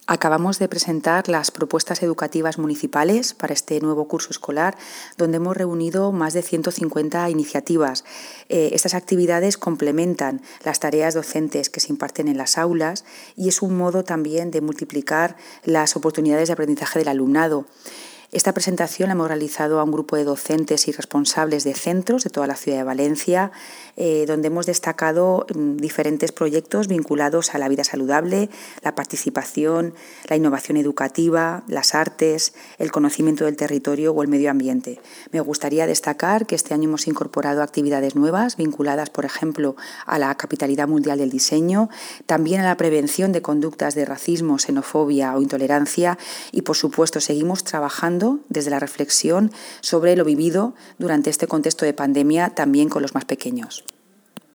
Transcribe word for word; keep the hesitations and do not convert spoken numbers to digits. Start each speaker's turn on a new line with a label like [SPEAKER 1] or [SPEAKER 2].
[SPEAKER 1] Acabamos de presentar las propuestas educativas municipales para este nuevo curso escolar, donde hemos reunido más de ciento cincuenta iniciativas. Eh, estas actividades complementan las tareas docentes que se imparten en las aulas y es un modo también de multiplicar las oportunidades de aprendizaje del alumnado. Esta presentación la hemos realizado a un grupo de docentes y responsables de centros de toda la ciudad de Valencia, eh, donde hemos destacado mm, diferentes proyectos vinculados a la vida saludable, la participación, la innovación educativa, las artes, el conocimiento del territorio o el medio ambiente. Me gustaría destacar que este año hemos incorporado actividades nuevas vinculadas, por ejemplo, a la capitalidad mundial del diseño, también a la prevención de conductas de racismo, xenofobia o intolerancia y, por supuesto, seguimos trabajando desde la reflexión sobre lo vivido durante este contexto de pandemia, también con los más pequeños.